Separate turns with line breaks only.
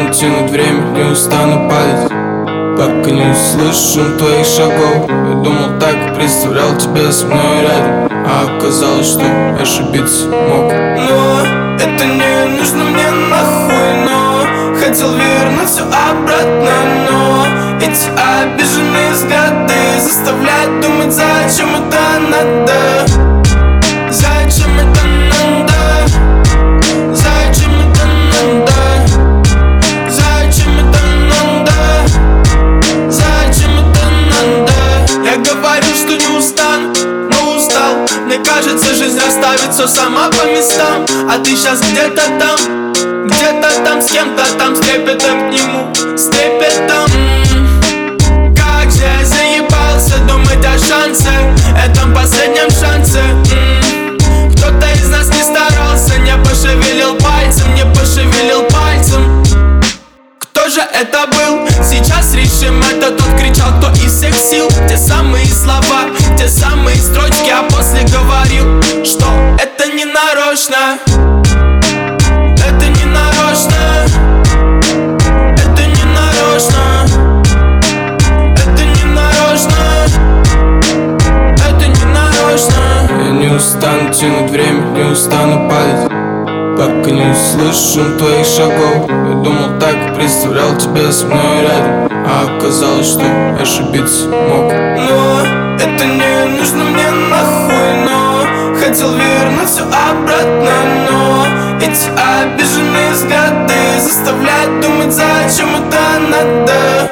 устану тянуть время, не устану падать, пока не услышу твоих шагов. Я думал так, представлял тебя со мной рядом, а оказалось, что ошибиться мог.
Но это не нужно мне нахуй, но хотел вернуть все обратно, но эти обиженные взгляды заставляют думать, зачем это надо. Зачем это надо? Зачем это надо? Зачем это надо? Зачем это надо? Я говорю, что не устану, но устал. Мне кажется, жизнь расставит все сама по местам. А ты сейчас где-то там с кем-то там, с трепетом к нему, с трепетом. Как же я заебался думать о шансе, этом последнем шансе. Кто-то из нас не старался, не пошевелил пальцем, не пошевелил пальцем. Кто же это был? Сейчас решим это. Тот кричал, кто из всех сил. Те самые слова, те самые строчки, а после говорил, что это не нарочно. Это не нарочно. Это не нарочно. Это не нарочно. Это не нарочно.
Я не устану тянуть время, не устану падать, пока не услышу твоих шагов. Я думал так, представлял тебя со мной рядом, а оказалось, что ошибиться мог.
Но это не нужно мне нахуй, но хотел вернуть все обратно, но эти обиженные взгляды заставляют думать, зачем это надо.